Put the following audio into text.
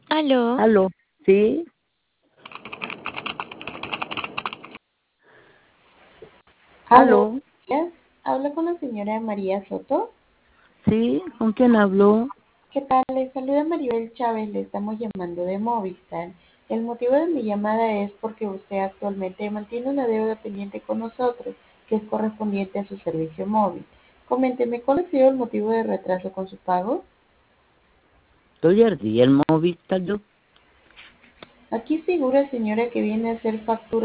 Aló, Aló, sí, Aló, aló, buenos días. Hablo con la señora María Soto. sí, ¿con quién habló? ¿Qué tal? Le saluda Maribel Chávez, le estamos llamando de Movistar. El motivo de mi llamada es porque usted actualmente mantiene una deuda pendiente con nosotros, que es correspondiente a su servicio móvil. Coménteme, ¿cuál ha sido el motivo de retraso con su pago? Estoy el Movistar, yo. Aquí figura, señora, que viene a hacer factura